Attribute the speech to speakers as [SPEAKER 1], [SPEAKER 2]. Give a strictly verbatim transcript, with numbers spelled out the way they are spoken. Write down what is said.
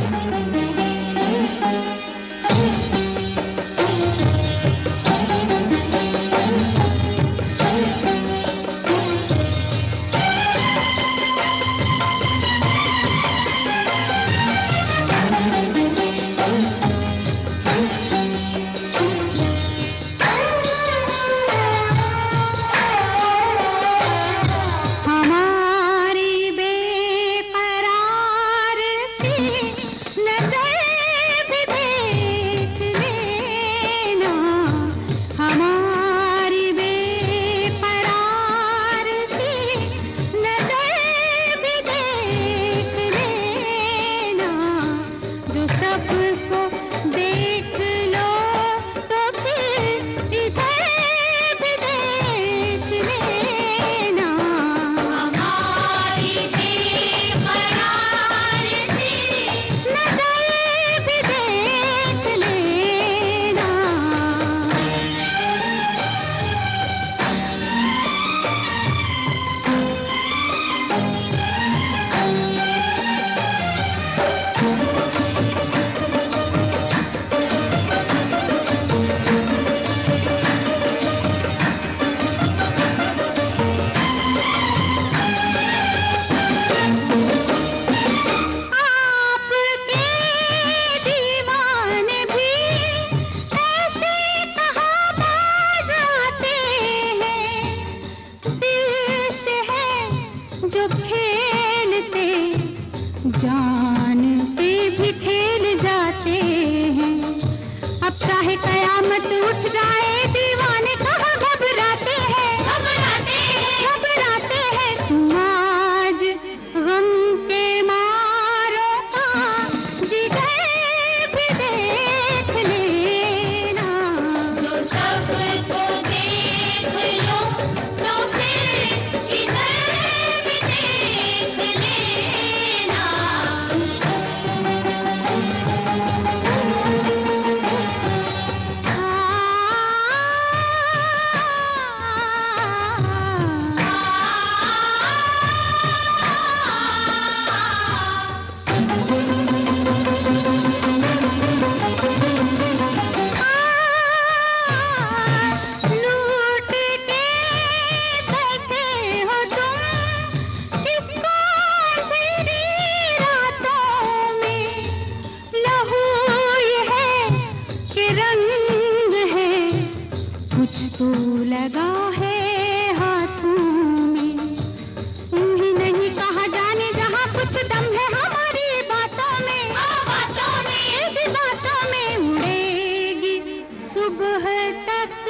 [SPEAKER 1] जो खेलते जान पे भी खेल जाते हैं। अब चाहे कयामत उठ जाए दीवाने कहाँ घबराते हैं, घबराते हैं, घबराते हैं। तुम आज गम के मारों का जिगर भी देख लेना। जो सबको देख लो तो फिर इधर भी देख लेना। लूट के बैठे हो तुम किसको तेरी रातों में। लहू ये है कि रंग है कुछ तो लगा है हाथों में। तुम्हें नहीं कहा जाने जहाँ कुछ दम है हमारी बातों में, बातों में, बातों में उड़ेगी सुबह तक